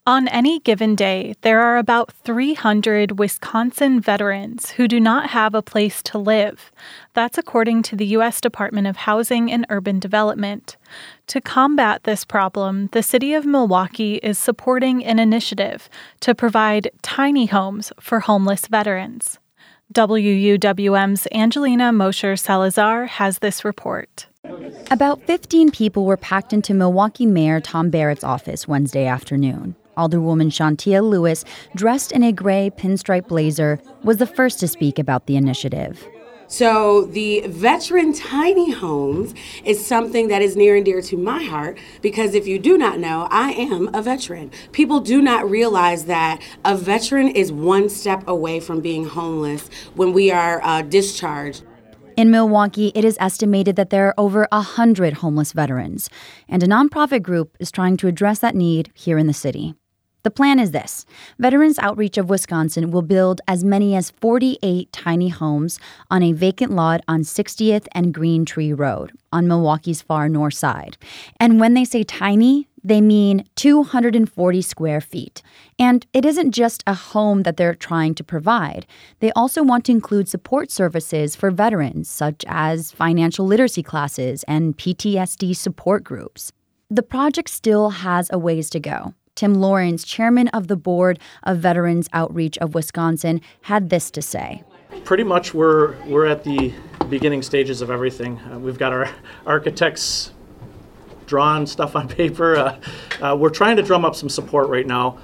On any given day, there are about 300 Wisconsin veterans who do not have a place to live. That's according to the U.S. Department of Housing and Urban Development. To combat this problem, the city of Milwaukee is supporting an initiative to provide tiny homes for homeless veterans. WUWM's Angelina Mosher Salazar has this report. About 15 people were packed into Milwaukee Mayor Tom Barrett's office Wednesday afternoon. Alderwoman Shantia Lewis, dressed in a gray pinstripe blazer, was the first to speak about the initiative. So the veteran tiny homes is something that is near and dear to my heart because if you do not know, I am a veteran. People do not realize that a veteran is one step away from being homeless when we are discharged. In Milwaukee, it is estimated that there are over 100 homeless veterans, and a nonprofit group is trying to address that need here in the city. The plan is this. Veterans Outreach of Wisconsin will build as many as 48 tiny homes on a vacant lot on 60th and Green Tree Road on Milwaukee's far north side. And when they say tiny, they mean 240 square feet. And it isn't just a home that they're trying to provide. They also want to include support services for veterans, such as financial literacy classes and PTSD support groups. The project still has a ways to go. Tim Lawrence, chairman of the board of Veterans Outreach of Wisconsin, had this to say. Pretty much we're at the beginning stages of everything. We've got our architects drawn stuff on paper. We're trying to drum up some support right now,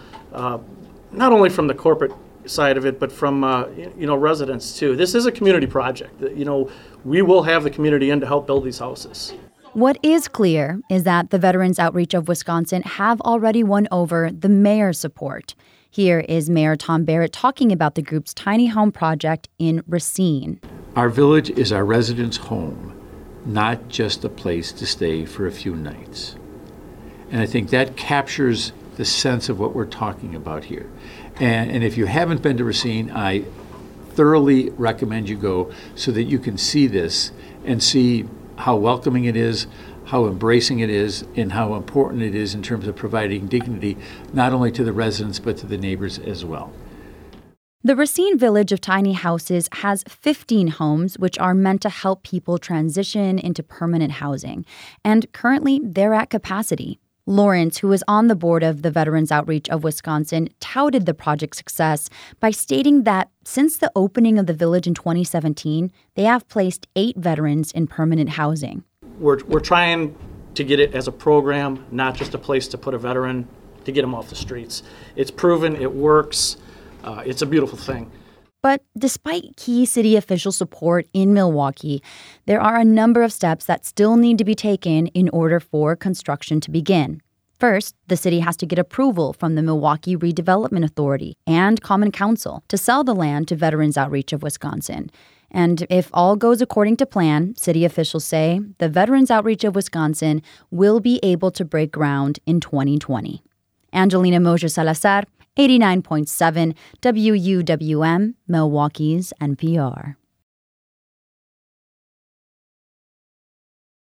not only from the corporate side of it, but from residents too. This is a community project. We will have the community in to help build these houses. What is clear is that the Veterans Outreach of Wisconsin have already won over the mayor's support. Here is Mayor Tom Barrett talking about the group's tiny home project in Racine. Our village is our residents' home, not just a place to stay for a few nights. And I think that captures the sense of what we're talking about here. And if you haven't been to Racine, I thoroughly recommend you go so that you can see this and see how welcoming it is, how embracing it is, and how important it is in terms of providing dignity not only to the residents but to the neighbors as well. The Racine Village of Tiny Houses has 15 homes which are meant to help people transition into permanent housing. And currently, they're at capacity. Lawrence, who is on the board of the Veterans Outreach of Wisconsin, touted the project's success by stating that since the opening of the village in 2017, they have placed 8 veterans in permanent housing. We're trying to get it as a program, not just a place to put a veteran, to get them off the streets. It's proven, it works, it's a beautiful thing. But despite key city official support in Milwaukee, there are a number of steps that still need to be taken in order for construction to begin. First, the city has to get approval from the Milwaukee Redevelopment Authority and Common Council to sell the land to Veterans Outreach of Wisconsin. And if all goes according to plan, city officials say the Veterans Outreach of Wisconsin will be able to break ground in 2020. Angelina Mosher Salazar, 89.7 WUWM, Milwaukee's NPR.